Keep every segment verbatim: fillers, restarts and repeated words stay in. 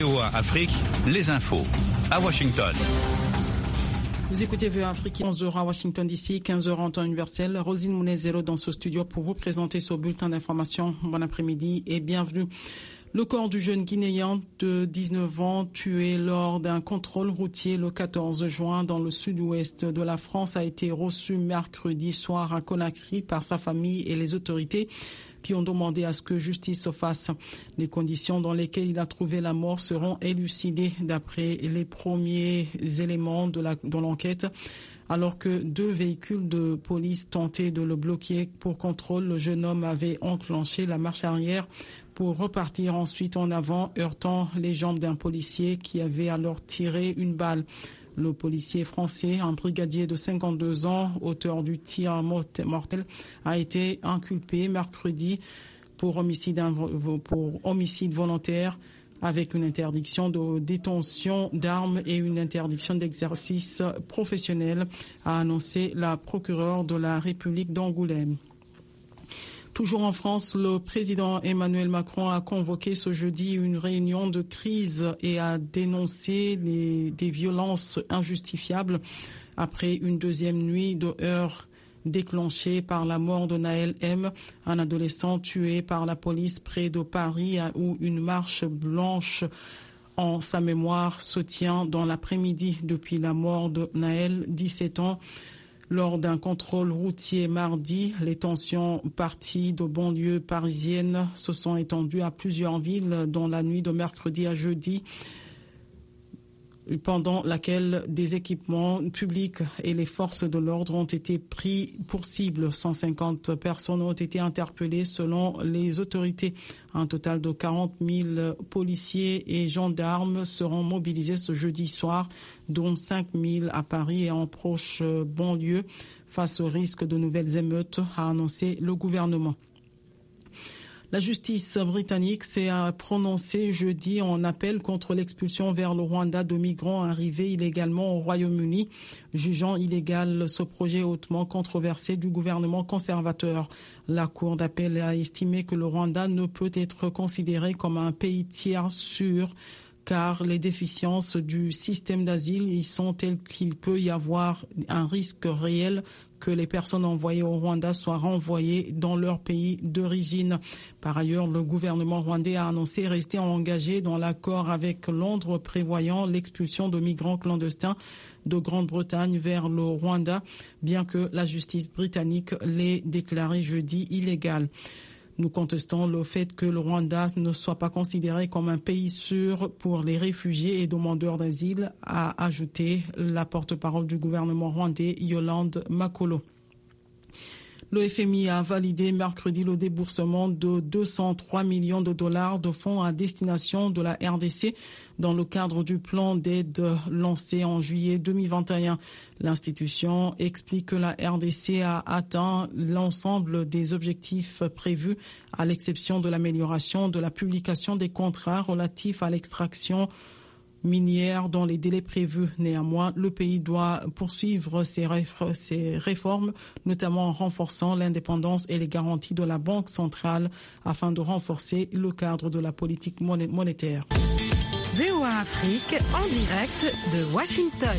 V O A Afrique, les infos à Washington. Vous écoutez V O A Afrique, onze heures à Washington D C, quinze heures en temps universel. Rosine Mounezero dans ce studio pour vous présenter ce bulletin d'information. Bon après-midi et bienvenue. Le corps du jeune Guinéen de dix-neuf ans tué lors d'un contrôle routier le quatorze juin dans le sud-ouest de la France a été reçu mercredi soir à Conakry par sa famille et les autorités qui ont demandé à ce que justice se fasse. Les conditions dans lesquelles il a trouvé la mort seront élucidées d'après les premiers éléments de la, de l'enquête. Alors que deux véhicules de police tentaient de le bloquer pour contrôle, le jeune homme avait enclenché la marche arrière pour repartir ensuite en avant, heurtant les jambes d'un policier qui avait alors tiré une balle. Le policier français, un brigadier de cinquante-deux ans, auteur du tir mortel, a été inculpé mercredi pour homicide, pour homicide volontaire avec une interdiction de détention d'armes et une interdiction d'exercice professionnel, a annoncé la procureure de la République d'Angoulême. Toujours en France, le président Emmanuel Macron a convoqué ce jeudi une réunion de crise et a dénoncé les, des violences injustifiables après une deuxième nuit de heurts déclenchée par la mort de Naël M, un adolescent tué par la police près de Paris où une marche blanche en sa mémoire se tient dans l'après-midi depuis la mort de Naël, dix-sept ans. Lors d'un contrôle routier mardi, les tensions parties de banlieues parisiennes se sont étendues à plusieurs villes dans la nuit de mercredi à jeudi, pendant laquelle des équipements publics et les forces de l'ordre ont été pris pour cible. cent cinquante personnes ont été interpellées selon les autorités. Un total de quarante mille policiers et gendarmes seront mobilisés ce jeudi soir, dont cinq mille à Paris et en proche banlieue, face au risque de nouvelles émeutes, a annoncé le gouvernement. La justice britannique s'est prononcée jeudi en appel contre l'expulsion vers le Rwanda de migrants arrivés illégalement au Royaume-Uni, jugeant illégal ce projet hautement controversé du gouvernement conservateur. La Cour d'appel a estimé que le Rwanda ne peut être considéré comme un pays tiers sûr, car les déficiences du système d'asile y sont telles qu'il peut y avoir un risque réel que les personnes envoyées au Rwanda soient renvoyées dans leur pays d'origine. Par ailleurs, le gouvernement rwandais a annoncé rester engagé dans l'accord avec Londres prévoyant l'expulsion de migrants clandestins de Grande-Bretagne vers le Rwanda, bien que la justice britannique l'ait déclaré jeudi illégal. Nous contestons le fait que le Rwanda ne soit pas considéré comme un pays sûr pour les réfugiés et demandeurs d'asile, a ajouté la porte-parole du gouvernement rwandais, Yolande Makolo. Le F M I a validé mercredi le déboursement de deux cent trois millions de dollars de fonds à destination de la R D C dans le cadre du plan d'aide lancé en juillet deux mille vingt et un. L'institution explique que la R D C a atteint l'ensemble des objectifs prévus, à l'exception de l'amélioration de la publication des contrats relatifs à l'extraction minière dans les délais prévus. Néanmoins, le pays doit poursuivre ses, réf- ses réformes, notamment en renforçant l'indépendance et les garanties de la Banque centrale afin de renforcer le cadre de la politique moné- monétaire. V O A Afrique en direct de Washington.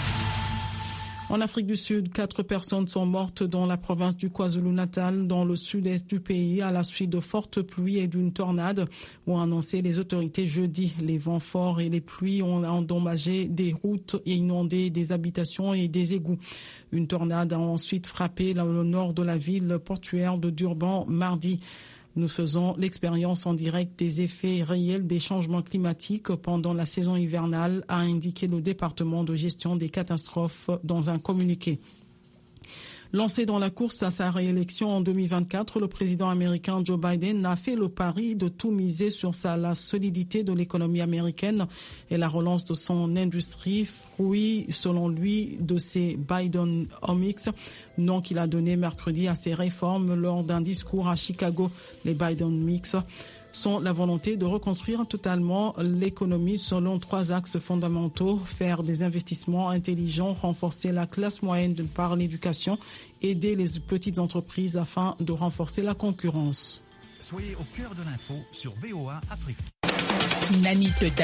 En Afrique du Sud, quatre personnes sont mortes dans la province du KwaZulu-Natal, dans le sud-est du pays, à la suite de fortes pluies et d'une tornade, ont annoncé les autorités jeudi. Les vents forts et les pluies ont endommagé des routes et inondé des habitations et des égouts. Une tornade a ensuite frappé le nord de la ville portuaire de Durban mardi. Nous faisons l'expérience en direct des effets réels des changements climatiques pendant la saison hivernale, a indiqué le département de gestion des catastrophes dans un communiqué. Lancé dans la course à sa réélection en deux mille vingt-quatre, le président américain Joe Biden a fait le pari de tout miser sur sa, la solidité de l'économie américaine et la relance de son industrie, fruit, selon lui, de ses Bidenomics, nom qu'il a donné mercredi à ses réformes lors d'un discours à Chicago. Les Bidenomics sont la volonté de reconstruire totalement l'économie selon trois axes fondamentaux: faire des investissements intelligents, renforcer la classe moyenne par l'éducation, aider les petites entreprises afin de renforcer la concurrence. Soyez au cœur de l'info sur V O A Afrique. Nani Teta.